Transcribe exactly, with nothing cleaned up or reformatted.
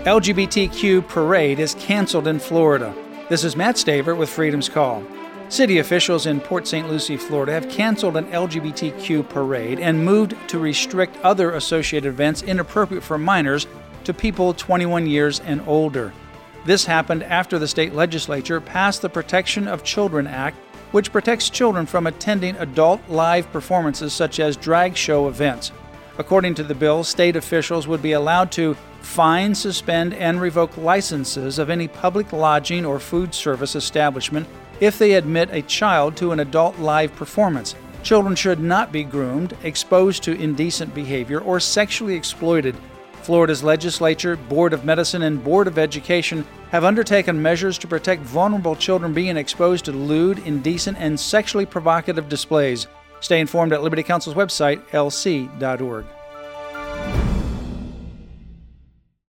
L G B T Q parade is canceled in Florida. This is Matt Staver with Freedom's Call. City officials in Port Saint Lucie, Florida have canceled an L G B T Q parade and moved to restrict other associated events inappropriate for minors to people twenty-one years and older. This happened after the state legislature passed the Protection of Children Act, which protects children from attending adult live performances such as drag show events. According to the bill, state officials would be allowed to fine, suspend, and revoke licenses of any public lodging or food service establishment if they admit a child to an adult live performance. Children should not be groomed, exposed to indecent behavior, or sexually exploited. Florida's legislature, Board of Medicine, and Board of Education have undertaken measures to protect vulnerable children being exposed to lewd, indecent, and sexually provocative displays. Stay informed at Liberty Counsel's website, L C dot org.